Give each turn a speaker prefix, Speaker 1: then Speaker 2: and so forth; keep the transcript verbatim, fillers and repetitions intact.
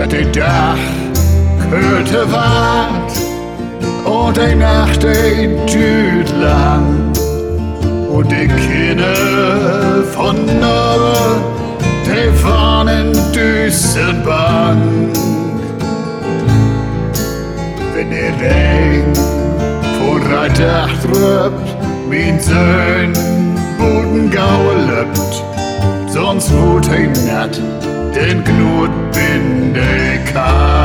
Speaker 1: dat de dag kulte wart und die Nacht die duurt lang und die Kinder von Norden, die waren düssen bang. Wenn der Regen vor Reitach trübt, mein Sohn Bodengaue löppt, sonst wut he nat, den Knut bin de Kahn.